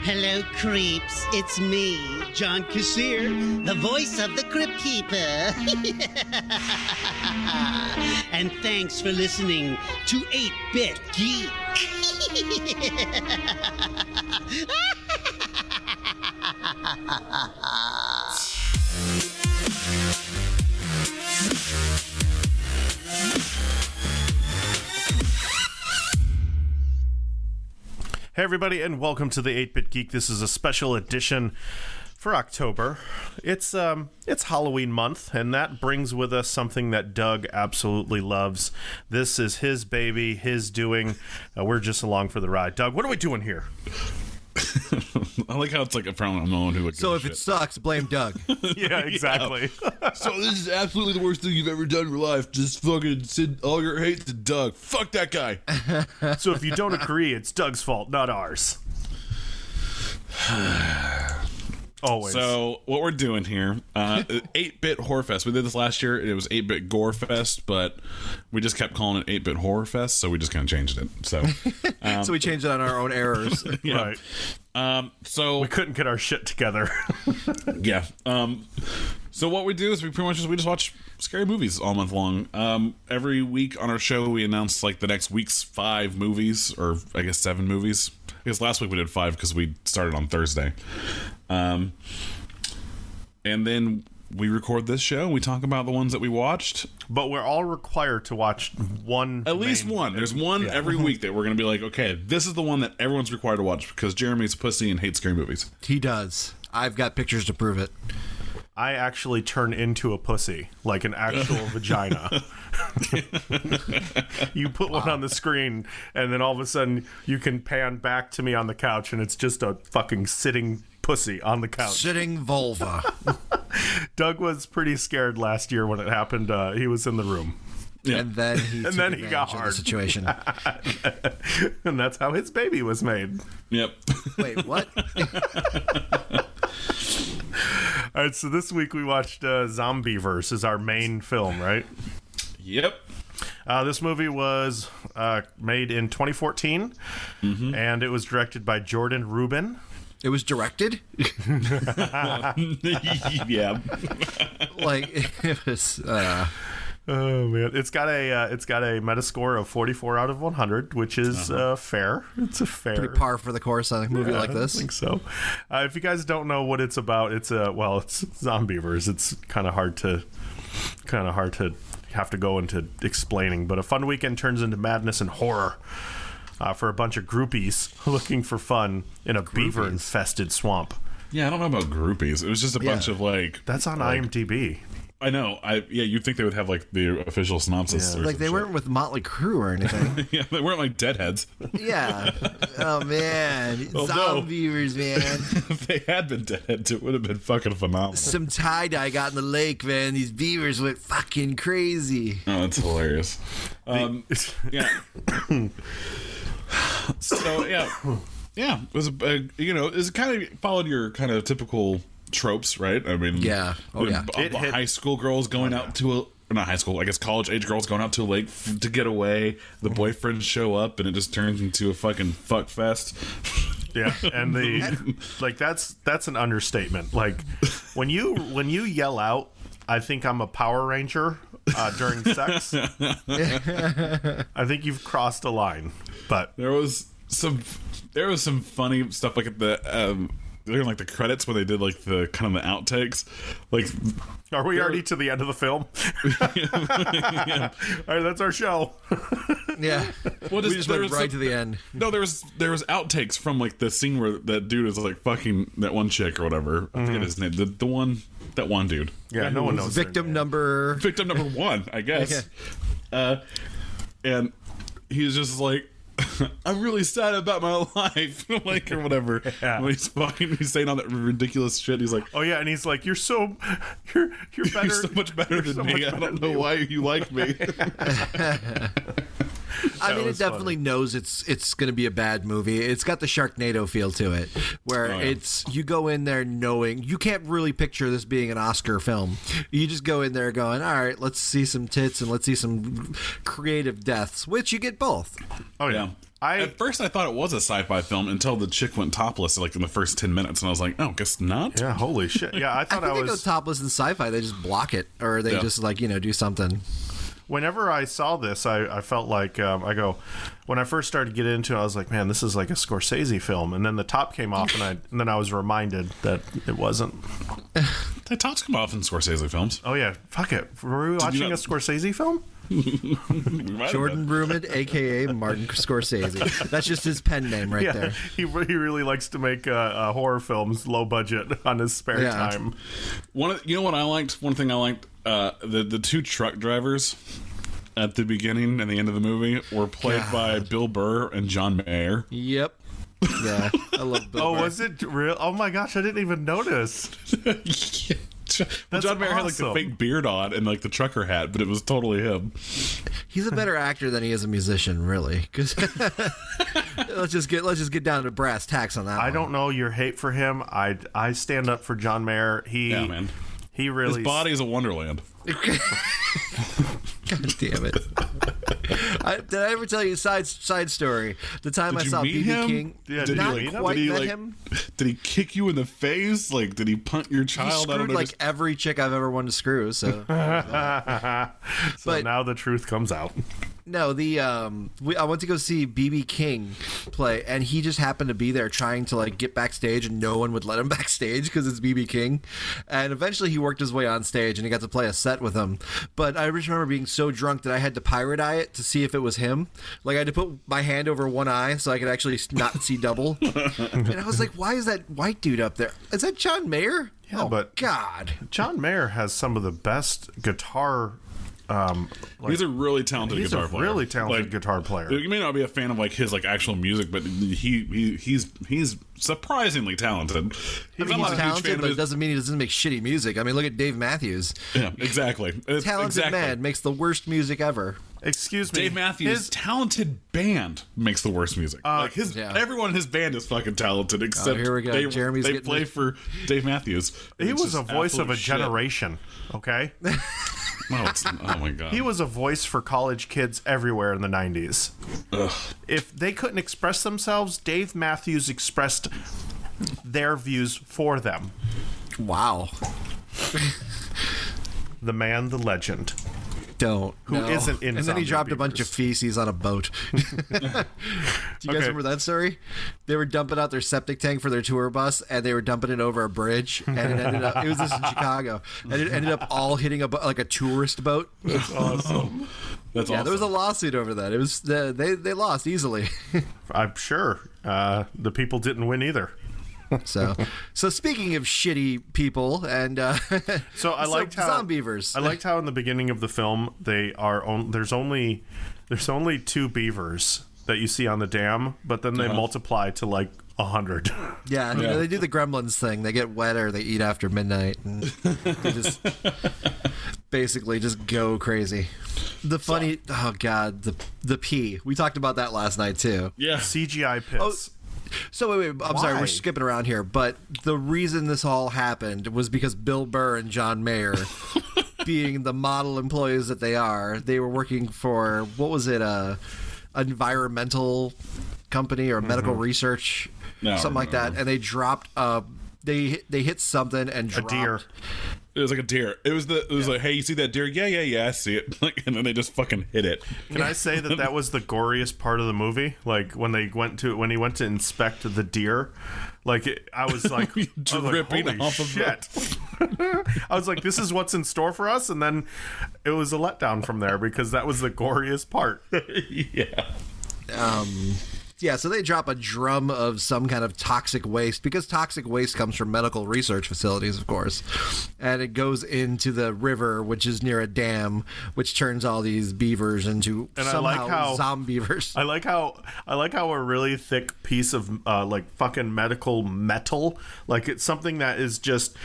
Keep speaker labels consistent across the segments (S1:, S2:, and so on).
S1: Hello, creeps. It's me, John Kassir, the voice of the Crypt Keeper. And thanks for listening to 8-Bit Geek.
S2: Hey everybody, and welcome to the 8-Bit Geek. This is a special edition for October. It's Halloween month, and that brings with us something that Doug absolutely loves. This is his baby, his doing. We're just along for the ride. Doug, what are we doing here?
S3: I like how it's like apparently I'm the one who would.
S4: So if it sucks, blame Doug.
S2: Yeah, exactly.
S3: So this is absolutely the worst thing you've ever done in your life. Just fucking send all your hate to Doug. Fuck that guy.
S2: So if you don't agree, it's Doug's fault, not ours. Always.
S3: So what we're doing here, 8-Bit Horror Fest. We did this last year. It was 8-Bit Gore Fest, but we just kept calling it 8-Bit Horror Fest, so we just kind of changed it. So,
S4: So we changed it on our own errors.
S3: yeah.
S2: Right.
S3: So
S2: We couldn't get our shit together.
S3: yeah. So what we do is we just watch scary movies all month long. Every week on our show we announce like the next week's 5 movies, or I guess 7 movies. I guess last week we did 5 because we started on Thursday. And then we record this show and we talk about the ones that we watched.
S2: But we're all required to watch one.
S3: At least one. There's one every week that we're going to be like, okay, this is the one that everyone's required to watch because Jeremy's a pussy and hates scary movies.
S4: He does. I've got pictures to prove it.
S2: I actually turn into a pussy, like an actual vagina. You put one on the screen, and then all of a sudden you can pan back to me on the couch, and it's just a fucking sitting pussy on the couch.
S4: Sitting vulva.
S2: Doug was pretty scared last year when it happened. He was in the room.
S3: Yeah.
S4: And then he took
S2: then he got
S4: advantage of
S2: hard.
S4: the situation.
S2: And that's how his baby was made.
S3: Yep.
S4: Wait, what?
S2: All right, so this week we watched Zombieverse is our main film, right?
S3: Yep.
S2: This movie was made in 2014, and it was directed by Jordan Rubin.
S4: It was directed?
S3: Yeah.
S4: Like, it was...
S2: Oh man, it's got a Metascore of 44 out of 100, which is fair. It's a fair
S4: pretty par for the course on a movie like this.
S2: I think so. If you guys don't know what it's about, it's Zombieverse. It's kind of hard to have to go into explaining. But a fun weekend turns into madness and horror for a bunch of groupies looking for fun in a beaver-infested swamp.
S3: Yeah, I don't know about groupies. It was just a bunch of like...
S2: That's on IMDb.
S3: I know. You'd think they would have like the official synopsis.
S2: Yeah.
S3: Or
S4: Like, they weren't with Motley Crue or anything.
S3: Yeah, they weren't like Deadheads.
S4: Yeah. Oh, man. Zombievers, man.
S3: If they had been Deadheads, it would have been fucking phenomenal.
S4: Some tie-dye got in the lake, man. These beavers went fucking crazy.
S3: Oh, that's hilarious. Yeah. So yeah, it was it kind of followed your kind of typical tropes, right? I mean,
S4: Yeah. Oh, yeah.
S3: High school girls going out to not high school, I guess college age girls going out to a lake to get away. The boyfriends show up, and it just turns into a fucking fuck fest.
S2: Yeah, and that's an understatement. Like when you yell out, "I think I'm a Power Ranger" during sex, I think you've crossed a line. But
S3: There was some funny stuff like at the during like the credits where they did like the kind of the outtakes. Like,
S2: are we already to the end of the film?
S3: yeah.
S2: All right, that's our show.
S4: Yeah.
S3: Well,
S4: We just went right to the end.
S3: No, there was outtakes from like the scene where that dude is like fucking that one chick or whatever. I forget his name. That one dude.
S2: Yeah, no one knows.
S4: Victim number
S3: 1, I guess. And he was just like, I'm really sad about my life, like, or whatever.
S2: Yeah.
S3: When he's saying all that ridiculous shit. He's like,
S2: Oh yeah, and he's like, you're better.
S3: you're so much better than me. I don't know why you like me.
S4: I mean, it
S2: was
S4: definitely knows it's going to be a bad movie. It's got the Sharknado feel to it, where it's you go in there knowing you can't really picture this being an Oscar film. You just go in there going, all right, let's see some tits and let's see some creative deaths, which you get both.
S2: Oh yeah.
S3: At first, I thought it was a sci-fi film until the chick went topless like in the first 10 minutes, and I was like, "Oh, guess not."
S2: Yeah, holy shit. Yeah, I thought
S4: I
S2: I
S4: think they go
S2: was.
S4: topless in sci-fi. They just block it, or they just like do something.
S2: Whenever I saw this, I felt like when I first started to get into it, I was like, man, this is like a Scorsese film. And then the top came off, and then I was reminded that it wasn't.
S3: The tops come off in Scorsese films.
S2: Oh yeah, fuck it. Were we watching a Scorsese film?
S4: Jordan Brumid, a.k.a. Martin Scorsese. That's just his pen name right there.
S2: He really likes to make horror films, low budget, on his spare time.
S3: You know what I liked? One thing I liked, the two truck drivers at the beginning and the end of the movie were played by Bill Burr and John Mayer.
S4: Yep. Yeah, I love Bill Burr.
S2: Was it real? Oh my gosh, I didn't even notice.
S3: Well, John Mayer had like the fake beard on and like the trucker hat, but it was totally him.
S4: He's a better actor than he is a musician, really. 'Cause let's just get down to brass tacks on that.
S2: I don't know your hate for him. I stand up for John Mayer.
S3: Yeah, man.
S2: He really.
S3: His body is a wonderland.
S4: God damn it! Did I ever tell you a side story? The time I saw BB King.
S2: Yeah,
S3: did
S4: not
S3: he
S4: quite met him.
S3: Did he kick you in the face? Like, did he punt your
S4: He
S3: child?
S4: screwed like every chick I've ever wanted to screw. So,
S2: So now the truth comes out.
S4: no, I went to go see BB King play, and he just happened to be there trying to like get backstage, and no one would let him backstage because it's BB King. And eventually, he worked his way on stage, and he got to play a set with him. But I just remember being so drunk that I had to pirate eye it to see if it was him. Like I had to put my hand over one eye so I could actually not see double. And I was like, "Why is that white dude up there? Is that John Mayer?"
S2: Yeah, but
S4: God,
S2: John Mayer has some of the best guitar.
S3: He's a really talented
S2: He's
S3: guitar
S2: a
S3: player.
S2: really talented
S3: Like,
S2: guitar player.
S3: You may not be a fan of like his like actual music, but he's surprisingly talented. I'm not
S4: he's
S3: a huge fan
S4: talented,
S3: of
S4: but it
S3: his-
S4: doesn't mean he doesn't make shitty music. I mean, look at Dave Matthews.
S3: Yeah, exactly.
S4: Talented
S3: exactly.
S4: man makes the worst music ever.
S2: Excuse me,
S3: Dave Matthews' talented band makes the worst music. Everyone in his band is fucking talented except
S4: here we go. Jeremy's
S3: they
S4: getting
S3: play
S4: it.
S3: for Dave Matthews.
S2: He
S3: It's
S2: was a
S3: just
S2: voice of
S3: absolute
S2: a
S3: shit.
S2: generation. Okay,
S3: Oh my god.
S2: he was a voice for college kids everywhere in the 90s. If they couldn't express themselves, Dave Matthews expressed their views for them.
S4: Wow.
S2: The man, the legend.
S4: Don't.
S2: Who
S4: no.
S2: isn't in
S4: And then he
S2: Zombie
S4: dropped a bunch
S2: Beavers.
S4: of feces on a boat. Do you guys remember that story? They were dumping out their septic tank for their tour bus, and they were dumping it over a bridge, and it ended up. It was this in Chicago, and it ended up all hitting like a tourist boat.
S3: That's awesome. That's
S4: Yeah,
S3: awesome.
S4: there was a lawsuit over that. It was they lost easily.
S2: I'm sure the people didn't win either.
S4: So speaking of shitty people and
S2: So I liked how
S4: Zombievers.
S2: I liked how in the beginning of the film there's only 2 beavers that you see on the dam, but then they multiply to like 100.
S4: Yeah, you know, they do the Gremlins thing. They get wet or they eat after midnight, and they just basically just go crazy. The funny, oh god, the pee. We talked about that last night too.
S3: Yeah.
S2: CGI piss.
S4: So wait, I'm sorry,
S2: Why?
S4: we're skipping around here, but the reason this all happened was because Bill Burr and John Mayer, being the model employees that they are, they were working for what was it, environmental company or medical research, something like that, and they dropped they hit something and dropped
S2: deer.
S3: It was like a deer. It was like, hey, you see that deer? Yeah, I see it. Like, and then they just fucking hit it.
S2: Can I say that was the goriest part of the movie? Like when he went to inspect the deer, I was like
S3: Dripping
S2: holy
S3: off of
S2: shit. I was like, this is what's in store for us, and then it was a letdown from there because that was the goriest part.
S3: Yeah.
S4: Yeah, so they drop a drum of some kind of toxic waste, because toxic waste comes from medical research facilities, of course. And it goes into the river, which is near a dam, which turns all these beavers into somehow zombievers.
S2: I like how a really thick piece of fucking medical metal, like it's something that is just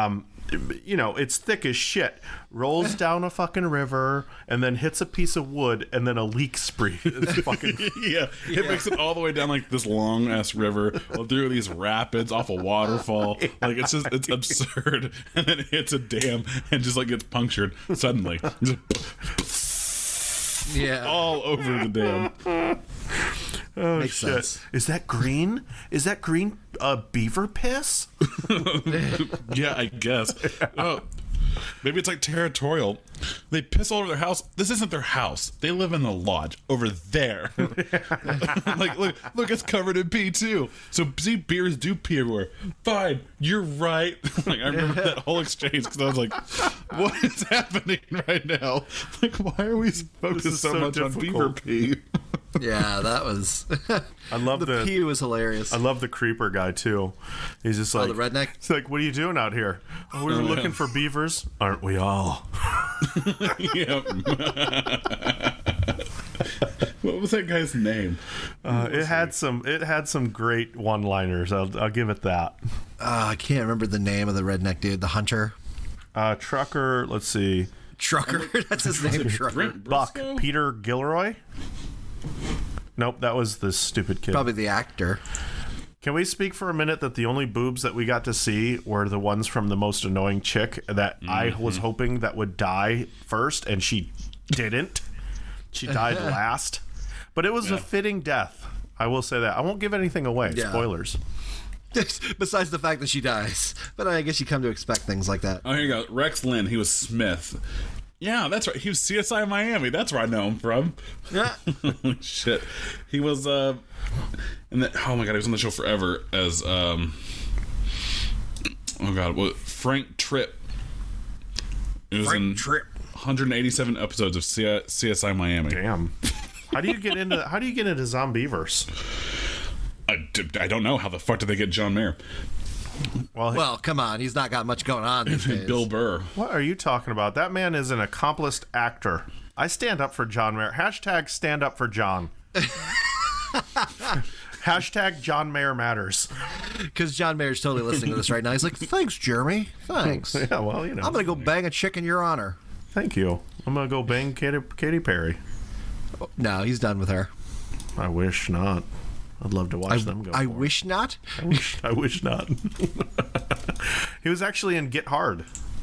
S2: it's thick as shit, rolls down a fucking river and then hits a piece of wood and then a leak spree. It's fucking
S3: Yeah. It makes it all the way down like this long ass river through these rapids off a waterfall. Like it's absurd. And then it hits a dam and just like gets punctured suddenly. Just
S4: Yeah.
S3: all over the dam.
S2: Oh,
S4: Makes
S2: shit.
S4: sense.
S2: Is that green? Is that green beaver piss?
S3: Yeah, I guess. Oh, maybe it's like territorial. They piss all over their house. This isn't their house. They live in the lodge over there. Like, look, it's covered in pee too. So see, bears do pee everywhere. Fine, you're right. Like, I remember that whole exchange because I was like, "What is happening right now? Like, why are we focused
S2: is
S3: so
S2: so
S3: much on beaver
S2: difficult.
S3: pee?"
S4: Yeah, that was.
S2: I love
S4: the pee was hilarious.
S2: I love the creeper guy too. He's just like
S4: the redneck?
S2: He's like, "What are you doing out here? Oh, we were looking for beavers, aren't we all?"
S3: Yep. What was that guy's name?
S2: It had some great one-liners. I'll give it that.
S4: I can't remember the name of the redneck dude. The hunter.
S2: Trucker. Let's see.
S4: Trucker. That's his name. Trucker.
S3: Brent
S2: Buck.
S3: Briscoe?
S2: Peter Gilroy. Nope, that was the stupid kid.
S4: Probably the actor.
S2: Can we speak for a minute that the only boobs that we got to see were the ones from the most annoying chick that I was hoping that would die first, and she didn't. She died last. But it was a fitting death. I will say that. I won't give anything away.
S4: Yeah.
S2: Spoilers.
S4: Besides the fact that she dies. But I guess you come to expect things like that.
S3: Oh, here you go. Rex Lynn. He was Smith. Yeah, that's right. He was CSI Miami. That's where I know him from.
S4: Yeah.
S3: Holy shit. He was oh my god, he was on the show forever as oh god, what, Frank Tripp. It was in
S4: Tripp.
S3: 187 episodes of CSI Miami.
S2: Damn. How do you get into Zombieverse?
S3: I don't know how the fuck did they get John Mayer.
S4: Well, come on. He's not got much going on these days.
S3: Bill Burr.
S2: What are you talking about? That man is an accomplished actor. I stand up for John Mayer. Hashtag stand up for John. Hashtag John Mayer matters.
S4: Because John Mayer's totally listening to this right now. He's like, thanks, Jeremy. Thanks.
S2: Yeah, well, you know.
S4: I'm going to go bang a chick in your honor.
S2: Thank you. I'm going to go bang Katy Perry.
S4: No, he's done with her.
S2: I wish not. I'd love to watch them go.
S4: I
S2: for it.
S4: wish not.
S2: I wish not. He was actually in Get Hard.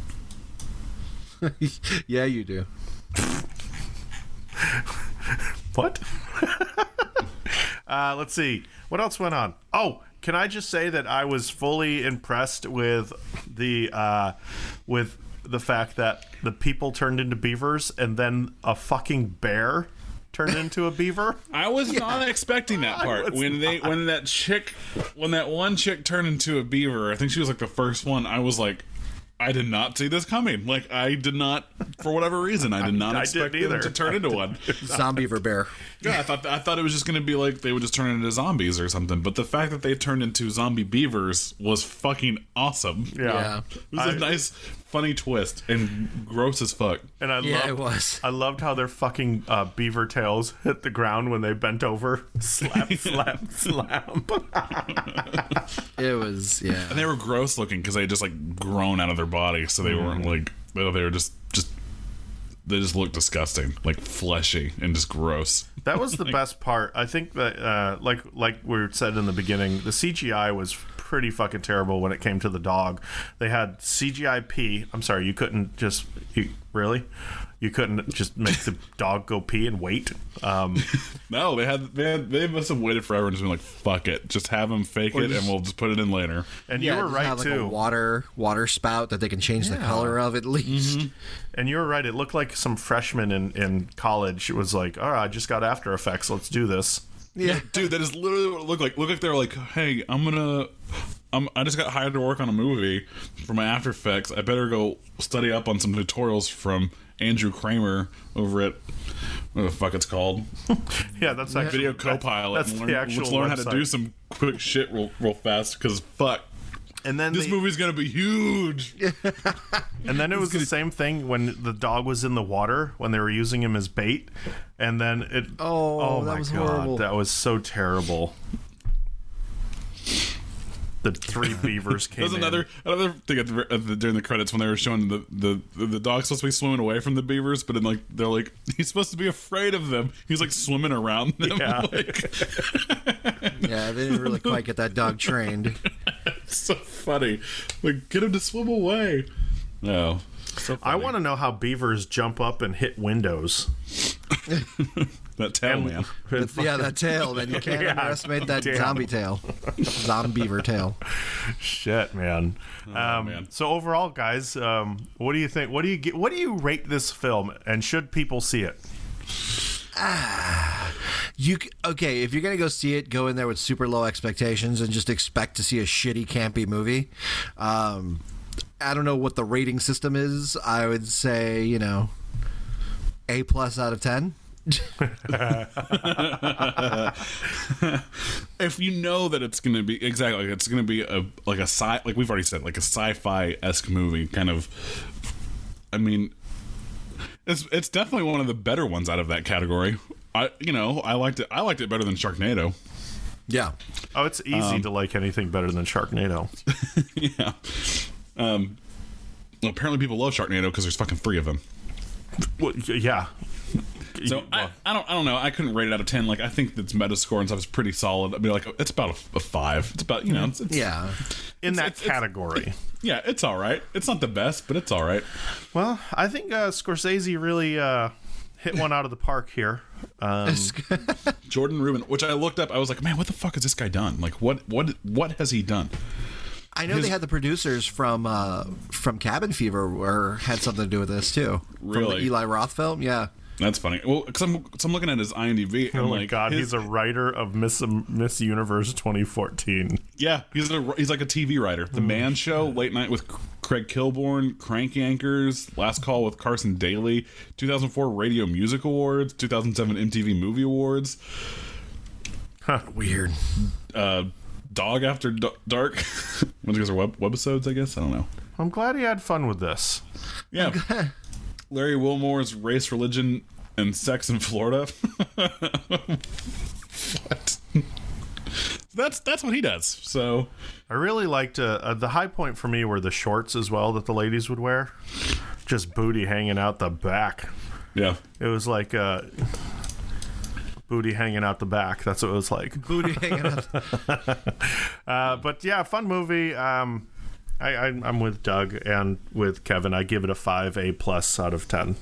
S4: Yeah, you do.
S2: What? Let's see. What else went on? Oh, can I just say that I was fully impressed with the fact that the people turned into beavers and then a fucking bear turned into a beaver?
S3: I was not expecting that part.
S2: was
S3: When that one chick turned into a beaver, I think she was like the first one, I was like, I did not see this coming. Like, I did not, for whatever reason, I did not
S2: I
S3: expect
S2: didn't
S3: them
S2: either.
S3: to turn into one.
S4: Zombiever bear.
S3: Yeah, I thought it was just going to be like they would just turn into zombies or something. But the fact that they turned into zombie beavers was fucking awesome.
S4: Yeah.
S3: It was a nice, funny twist and gross as fuck.
S2: And I
S4: Yeah,
S2: loved,
S4: it was.
S2: I loved how their fucking beaver tails hit the ground when they bent over. Slap, slap, slap.
S4: It was, yeah.
S3: And they were gross looking because they had just like grown out of their body, so they weren't like they were just they just looked disgusting, like fleshy and just gross.
S2: That was the best part. I think that, like we said in the beginning, the CGI was pretty fucking terrible when it came to the dog. They had CGI pee. I'm sorry, you couldn't just... really? You couldn't just make the dog go pee and wait?
S3: No, they must have waited forever and just been like, fuck it, just have them fake it and we'll just put it in later.
S2: And
S4: Yeah,
S2: you were
S4: just
S2: right,
S4: have, like,
S2: too.
S4: a water spout that they can change the color of at least.
S2: And you were right. It looked like some freshman in college. It was like, all right, I just got After Effects. Let's do this.
S4: Yeah.
S3: Dude, that is literally what it looked like. Looked like they were like, hey, I just got hired to work on a movie for my After Effects. I better go study up on some tutorials from Andrew Kramer over at what the fuck it's called,
S2: Yeah, that's actually...
S3: Video Copilot.
S2: That's
S3: and
S2: the actual
S3: let's learn how to
S2: website.
S3: do some quick shit real fast because fuck,
S2: And then
S3: this movie's gonna be huge.
S2: And then it was the same thing when the dog was in the water when they were using him as bait, and then it.
S4: Oh,
S2: my
S4: that was
S2: god,
S4: horrible.
S2: that was so terrible. The three beavers came.
S3: There's another thing during the credits when they were showing the dog's supposed to be swimming away from the beavers, but then like they're like he's supposed to be afraid of them. He's like swimming around them.
S2: Yeah.
S3: Like,
S4: Yeah, they didn't really quite get that dog trained.
S3: it's so funny. Like get him to swim away. No. So
S2: I want to know how beavers jump up and hit windows.
S3: That tail, man.
S4: Yeah, that tail, man. You can't
S2: Yeah,
S4: underestimate that
S2: damn.
S4: zombie tail. Zombiever tail.
S2: Shit, man.
S3: Man.
S2: So overall, guys, what do you think? What do you rate this film? And should people see it?
S4: Okay, if you're gonna go see it, go in there with super low expectations and just expect to see a shitty, campy movie. I don't know what the rating system is. I would say, A+ out of 10.
S3: If you know that it's going to be exactly, it's going to be like we've already said, like a sci-fi-esque movie, kind of. I mean, it's definitely one of the better ones out of that category. I liked it. I liked it better than Sharknado.
S4: Yeah.
S2: Oh, it's easy to like anything better than Sharknado.
S3: Yeah. Well, apparently people love Sharknado because there's fucking 3 of them.
S2: Well, yeah.
S3: So I don't know. I couldn't rate it out of 10. Like, I think its Metascore and stuff is pretty solid. I mean, like, it's about a 5. It's about it's
S4: Yeah.
S2: In that category.
S3: yeah, it's all right. It's not the best, but it's all right.
S2: Well, I think Scorsese really hit one out of the park here.
S3: Jordan Rubin, which I looked up, I was like, man, what the fuck has this guy done? Like, what has he done?
S4: I know they had the producers from Cabin Fever had something to do with this too.
S3: Really?
S4: From the Eli Roth film, yeah.
S3: That's funny. Well, because I'm looking at his IMDb. And
S2: Oh my
S3: like,
S2: god, he's a writer of Miss Universe 2014.
S3: Yeah, he's like a TV writer. The Man Show, Late Night with Craig Kilborn, Crank Yankers, Last Call with Carson Daly, 2004 Radio Music Awards, 2007 MTV Movie Awards.
S4: Weird.
S3: Dog After Dark. When these are webisodes, I guess. I don't know.
S2: I'm glad he had fun with this.
S3: Yeah. Larry Wilmore's Race, Religion, and Sex in Florida. What? That's what he does. So
S2: I really liked the high point for me were the shorts as well that the ladies would wear. Just booty hanging out the back.
S3: yeah.
S2: It was like booty hanging out the back. That's what it was like.
S4: Booty hanging out.
S2: But yeah, fun movie. I'm with Doug and with Kevin. I give it a 5 A+ out of 10.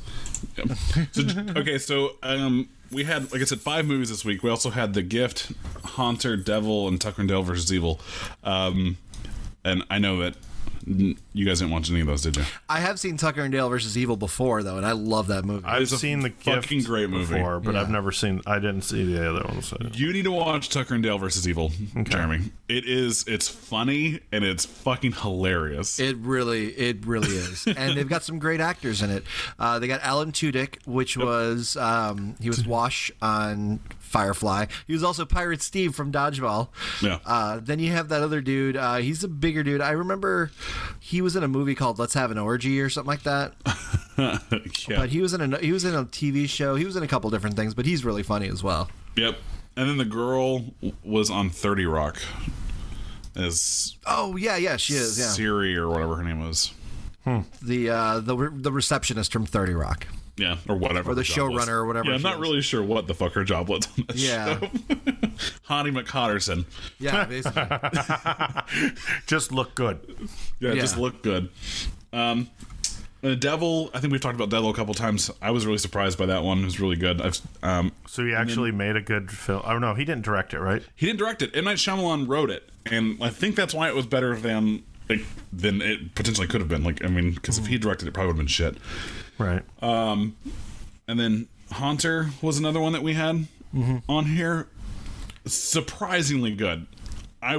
S3: So we had, like I said, 5 movies this week. We also had The Gift, Haunter, Devil, and Tucker and Dale vs. Evil. And I know that you guys didn't watch any of those, did you?
S4: I have seen Tucker and Dale versus Evil before, though, and I love that movie.
S2: I've
S3: It's a
S2: seen The
S3: fucking
S2: Gift
S3: great movie.
S2: before, but
S4: Yeah.
S2: I didn't see the other ones. So.
S3: You need to watch Tucker and Dale versus Evil, Jeremy. It's funny and it's fucking hilarious.
S4: It really is, and they've got some great actors in it. They got Alan Tudyk, which was he was Wash on Firefly. He was also Pirate Steve from Dodgeball.
S3: Yeah.
S4: Then you have that other dude. He's a bigger dude. I remember he was in a movie called Let's Have an Orgy or something like that.
S3: Yeah.
S4: But he was in a TV show. He was in a couple different things, but he's really funny as well.
S3: Yep. And then the girl was on 30 Rock as
S4: Oh yeah, she is. Yeah,
S3: Siri or whatever her name was.
S4: the receptionist from 30 Rock.
S3: Yeah, or whatever.
S4: Or the
S3: her job was.
S4: showrunner or whatever
S3: Yeah, I'm
S4: she
S3: not
S4: is.
S3: really sure what the fuck her job was on this
S4: Yeah.
S3: show. Honey McHotterson.
S4: Yeah, basically.
S2: Just look good.
S3: Yeah,
S4: Yeah.
S3: just looked good. And the Devil, I think we've talked about Devil a couple times. I was really surprised by that one. It was really good.
S2: So he actually made a good film. Oh no, he didn't direct it, right?
S3: He didn't direct it. M. Night Shyamalan wrote it, and I think that's why it was better than it potentially could have been. Like, I mean, because if he directed it, probably would have been shit.
S2: Right.
S3: And then Haunter was another one that we had on here. Surprisingly good. I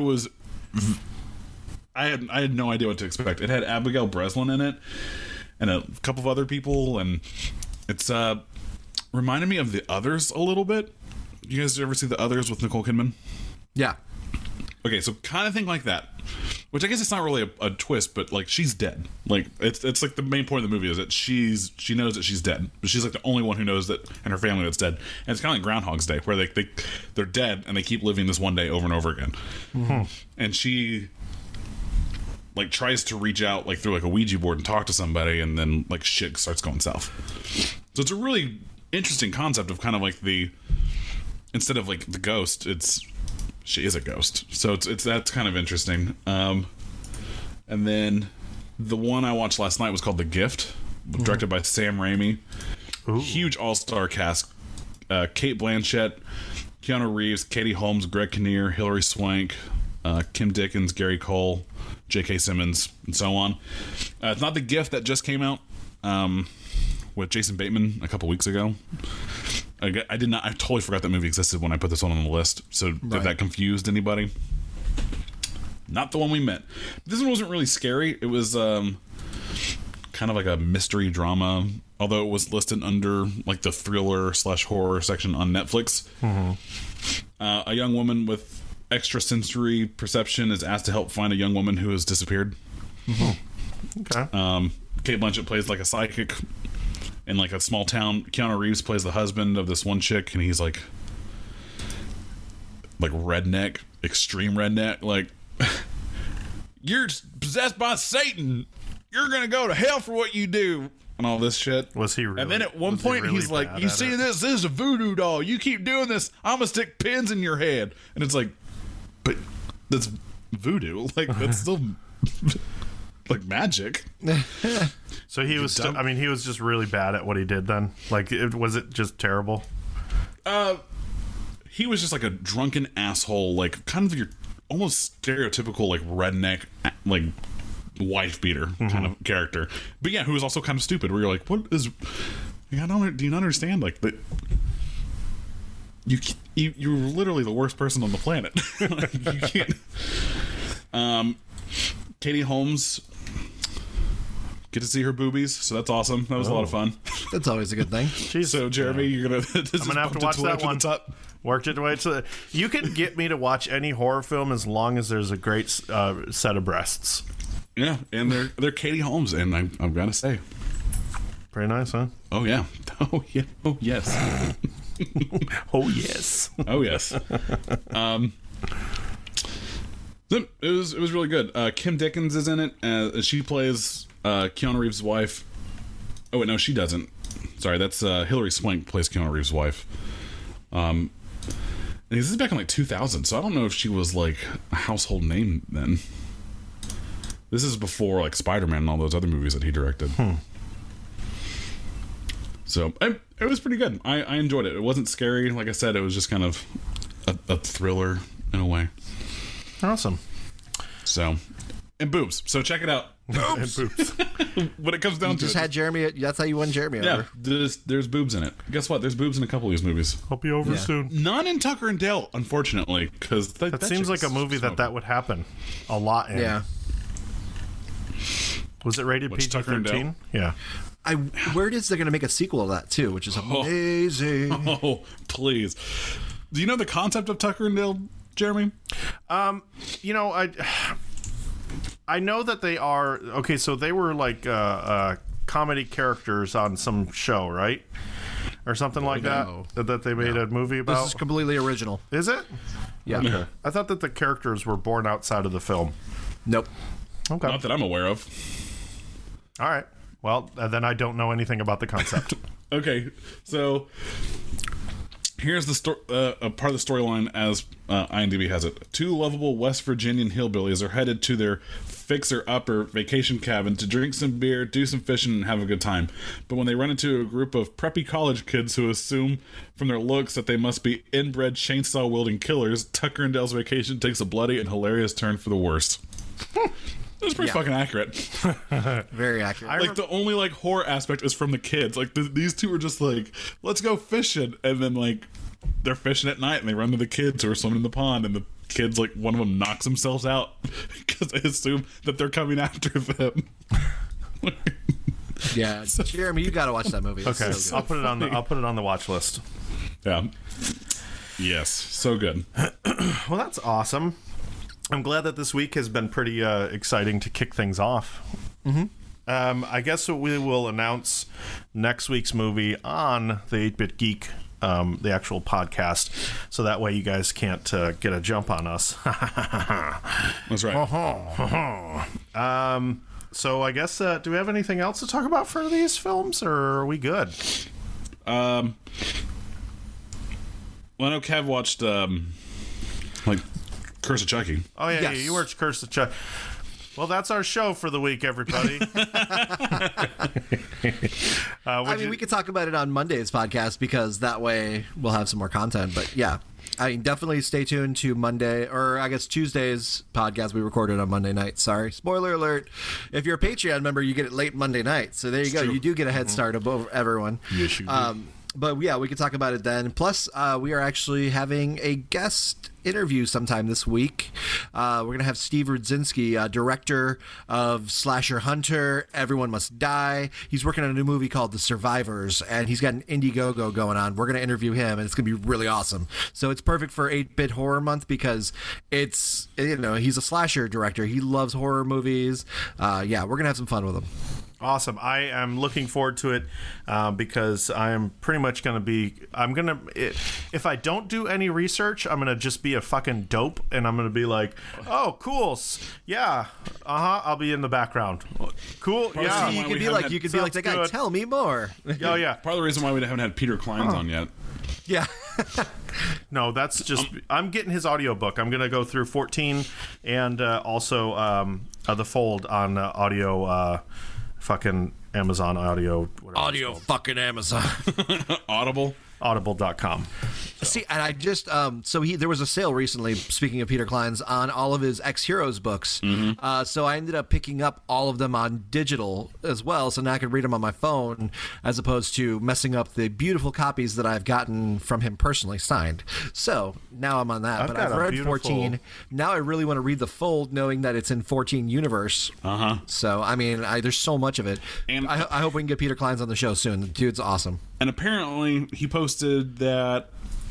S3: had no idea what to expect. It had Abigail Breslin in it, and a couple of other people, and it's reminded me of The Others a little bit. You guys ever see The Others with Nicole Kidman?
S4: Yeah.
S3: Okay, so kind of think like that. Which I guess it's not really a twist, but like she's dead. Like it's like the main point of the movie is that she knows that she's dead, but she's like the only one who knows that, and her family that's dead. And it's kind of like Groundhog's Day, where they're dead and they keep living this one day over and over again. And she like tries to reach out like through like a Ouija board and talk to somebody, and then like shit starts going south. So it's a really interesting concept of kind of like instead of like the ghost, she is a ghost. So it's that's kind of interesting. And then the one I watched last night was called The Gift, directed by Sam Raimi. Huge all-star cast. Kate Blanchett, Keanu Reeves, Katie Holmes, Greg Kinnear, Hilary Swank, Kim Dickens, Gary Cole, J.K. Simmons, and so on. It's not The Gift that just came out with Jason Bateman a couple weeks ago. I totally forgot that movie existed when I put this one on the list. So if that confused anybody, not the one we meant. This one wasn't really scary. It was kind of like a mystery drama, although it was listed under like the thriller/horror section on Netflix. A young woman with extrasensory perception is asked to help find a young woman who has disappeared.
S2: Okay.
S3: Kate Blanchett plays like a psychic in like a small town. Keanu Reeves plays the husband of this one chick, and he's like redneck, extreme redneck. Like, you're possessed by Satan. You're gonna go to hell for what you do, and all this shit.
S2: Was he really?
S3: And then at one point he's like, "You see this? This is a voodoo doll. You keep doing this, I'm gonna stick pins in your head." And it's like, but that's voodoo. Like, that's still like magic.
S2: So he was. He was just really bad at what he did. Then, like, was it just terrible?
S3: He was just like a drunken asshole, like kind of your almost stereotypical like redneck, like wife beater kind of character. But yeah, who was also kind of stupid. Where you're like, what is? Do you not understand? Like that. You're literally the worst person on the planet. Like, you can't. Katie Holmes. Get to see her boobies, so that's awesome. That was a lot of fun.
S4: That's always a good thing.
S2: Jeez.
S3: So Jeremy, you're gonna.
S2: I'm gonna have to watch that one. Worked it way to. You can get me to watch any horror film as long as there's a great set of breasts.
S3: Yeah, and they're Katie Holmes, and I'm gonna say,
S2: Pretty nice, huh?
S3: oh yeah, oh yeah, oh yes,
S2: Oh yes.
S3: oh yes. So it was really good. Kim Dickens is in it. She plays Keanu Reeves' wife. Oh wait, no, she doesn't. Sorry, that's Hilary Swank plays Keanu Reeves' wife. And this is back in like 2000, so I don't know if she was like a household name then. This is before like Spider-Man and all those other movies that he directed. So it was pretty good. I enjoyed it. It wasn't scary. Like I said, it was just kind of a thriller in a way.
S2: Awesome.
S3: So, and boobs. So check it out.
S2: And boobs.
S3: When it comes down
S4: You
S3: to
S4: just
S3: it.
S4: had Jeremy. That's how you won Jeremy
S3: Yeah,
S4: over.
S3: there's boobs in it. Guess what? There's boobs in a couple of these movies.
S2: Hope be over soon.
S3: None in Tucker and Dale, unfortunately, because
S2: That seems like a movie that would happen a lot in.
S4: Yeah.
S2: Was it rated
S3: Which, Tucker and
S2: PG-13? Yeah.
S4: Word is they're going to make a sequel of that too, which is amazing.
S3: Oh, please. Do you know the concept of Tucker and Dale, Jeremy?
S2: You know, I know that they are okay. So they were like comedy characters on some show, right, or something like
S4: No.
S2: that they made a movie about.
S4: This is completely original.
S2: Is it?
S4: Yeah.
S2: Okay. I thought that the characters were born outside of the film.
S4: Nope.
S2: Okay.
S3: Not that I'm aware of.
S2: All right. Well, then I don't know anything about the concept.
S3: Okay, so here's the a part of the storyline as IMDb has it. Two lovable West Virginian hillbillies are headed to their fixer-upper vacation cabin to drink some beer, do some fishing, and have a good time. But when they run into a group of preppy college kids who assume from their looks that they must be inbred chainsaw-wielding killers, Tucker and Dale's vacation takes a bloody and hilarious turn for the worse. That's pretty fucking accurate.
S4: Very accurate.
S3: Like the only like horror aspect is from the kids. Like these two are just like, let's go fishing, and then like they're fishing at night and they run to the kids who are swimming in the pond, and the kids, like one of them knocks themselves out because they assume that they're coming after them.
S4: Yeah, Jeremy, you got to watch that movie. It's
S2: Okay,
S4: so
S2: I'll put it on the watch list.
S3: Yeah. Yes, so good.
S2: Well, that's awesome. I'm glad that this week has been pretty exciting to kick things off. I guess we will announce next week's movie on the 8-Bit Geek, the actual podcast, so that way you guys can't get a jump on us.
S3: That's right.
S2: So I guess, do we have anything else to talk about for these films, or are we good?
S3: Well, I know Kev watched like Curse of Chucky.
S2: Oh yeah,
S4: Yes.
S2: yeah, you watched Curse of Chuck. Well, that's our show for the week, everybody.
S4: I mean, we could talk about it on Monday's podcast because that way we'll have some more content. But yeah, I mean, definitely stay tuned to Monday, or I guess Tuesday's podcast we recorded on Monday night. Sorry, spoiler alert. If you're a Patreon member, you get it late Monday night. So there you go.
S2: True.
S4: You do get a head start above everyone.
S2: Yes, you do.
S4: But yeah, we could talk about it then. Plus, we are actually having a guest interview sometime this week. We're going to have Steve Rudzinski, director of Slasher Hunter, Everyone Must Die. He's working on a new movie called The Survivors, and he's got an Indiegogo going on. We're going to interview him, and it's going to be really awesome. So it's perfect for 8-Bit Horror Month because it's, he's a slasher director. He loves horror movies. Yeah, we're going to have some fun with him.
S2: Awesome. I am looking forward to it because I am pretty much going to be... If I don't do any research, I'm going to just be a fucking dope, and I'm going to be like, oh, cool. Yeah. I'll be in the background. Cool. Yeah.
S4: You could be like, that guy,
S2: good.
S4: Tell me more.
S2: Oh, yeah.
S3: Part of the reason why we haven't had Peter Kleins on yet.
S4: Yeah.
S2: No, that's just... I'm getting his audiobook. I'm going to go through 14 and also The Fold on audio... fucking Amazon Audio.
S4: Audio fucking Amazon.
S3: Audible.
S2: Audible.com.
S4: See, and I just there was a sale recently, speaking of Peter Klein's, on all of his Ex-Heroes books. So I ended up picking up all of them on digital as well, so now I can read them on my phone as opposed to messing up the beautiful copies that I've gotten from him personally signed. So now I'm on that. But I've read 14. Now I really want to read The Fold, knowing that it's in 14 universe. So I mean, there's so much of it. And I hope we can get Peter Klein's on the show soon. The dude's awesome.
S3: And apparently he posted that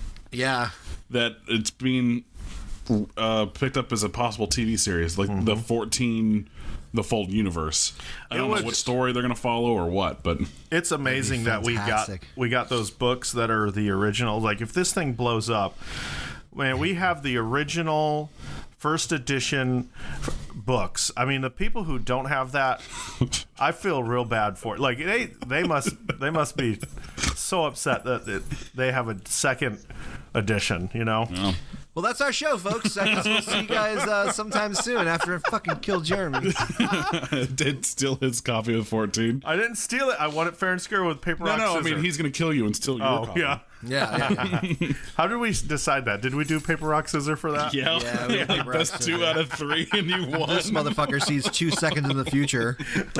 S3: it's being picked up as a possible TV series, like the 14 The Fold universe. I don't know what story they're going to follow or what, but
S2: it's amazing that we got those books that are the original. Like if this thing blows up, man, we have the original first edition books. I mean, the people who don't have that, I feel real bad for it. Like they must be so upset that they have a second edition,
S3: Yeah.
S4: Well, that's our show, folks. I guess we'll see you guys sometime soon after I fucking kill Jeremy.
S3: Did steal his copy of 14.
S2: I didn't steal it. I won it fair and square with paper, rock, scissors.
S3: I mean, he's going to kill you and steal your copy.
S2: Yeah.
S4: Yeah.
S2: How did we decide that? Did we do paper, rock, scissors for that?
S3: Yeah.
S4: We did paper, rock,
S3: Best
S4: scissors.
S3: 2 out of 3, and you won.
S4: This motherfucker sees 2 seconds in the future.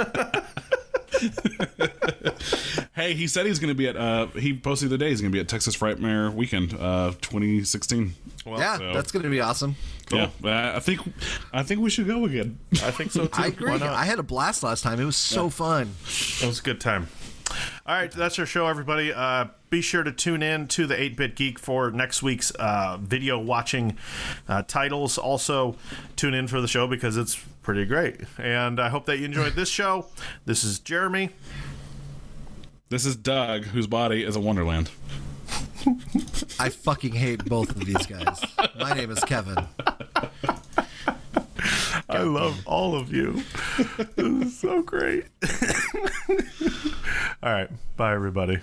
S3: Hey, he said he's going to be at. He posted the other day he's going to be at Texas Frightmare Weekend 2016.
S2: Well,
S4: that's going to be awesome.
S3: Cool. Yeah, I think we should go again.
S2: I think so too.
S4: I agree.
S2: Why not?
S4: I had a blast last time. It was so fun.
S2: It was a good time. All right, that's our show, everybody. Be sure to tune in to the 8-Bit Geek for next week's video watching titles. Also, tune in for the show because it's pretty great. And I hope that you enjoyed this show. This is Jeremy.
S3: This is Doug, whose body is a wonderland.
S4: I fucking hate both of these guys. My name is Kevin.
S2: I love all of you. This is so great. All right. Bye, everybody.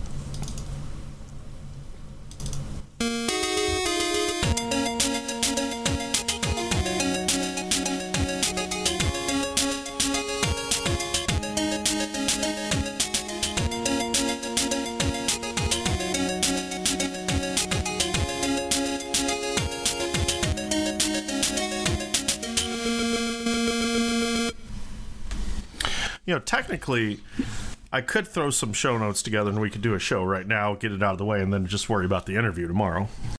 S2: Technically, I could throw some show notes together and we could do a show right now, get it out of the way, and then just worry about the interview tomorrow.